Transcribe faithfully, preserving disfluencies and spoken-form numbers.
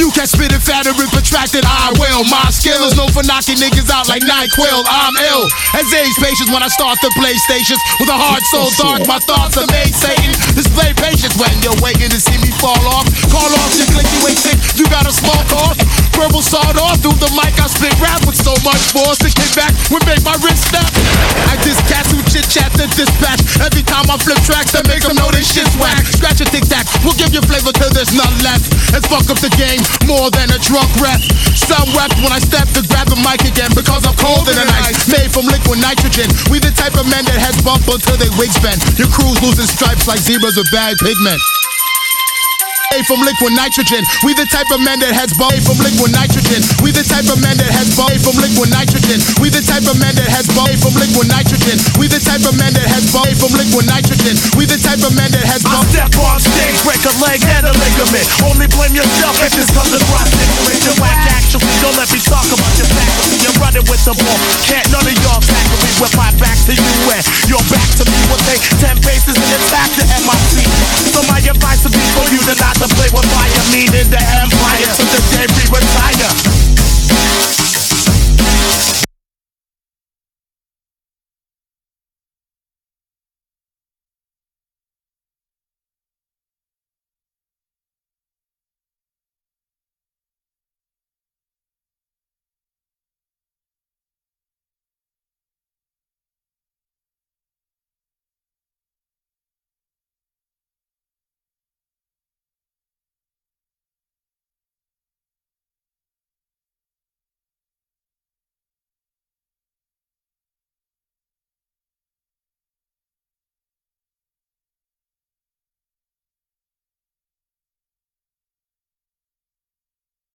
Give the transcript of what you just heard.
You can spit it fatter and protracted, I will. My skill is known for knocking niggas out like NyQuil. I'm ill as age patience when I start the PlayStations. With a heart so dark, my thoughts are made Satan. Display patience when you're waiting to see me fall off. Call off your click, you ain't sick, you got a small cough. Verbal sawed off through the mic, I spit rap with so much force to kick back would make my wrist snap. I diss cats who chit chat to dispatch. Every time I flip tracks, that make them know this shit's whack. Scratch a tic tac, we'll give you flavor till there's none left. And fuck up the game more than a drunk rep. Some wept when I stepped to grab the mic again because I'm colder than ice. Made from liquid nitrogen. We the type of men that heads bump until they wigs bend. Your crew's losing stripes like zebras with bad pigment. Made from liquid nitrogen. We the type of men that heads bump. Made from liquid nitrogen. We the type of men that heads bump. Made from liquid nitrogen. We the type of men that heads bump. Made from liquid nitrogen. We the type of men that heads bump. Made from liquid nitrogen. We the type of men that heads bump. I step on stage, break a leg and a ligament. Only blame yourself if this comes to rock ignorant. Your whack actually, don't let me talk about your faculty. You're running with the ball. Can't none of y'all tackle me with my back to you and your back to me. Will take ten paces and attack the M I C. So my advice would be for you to not to play with fire, meaning the empire to the day we retire.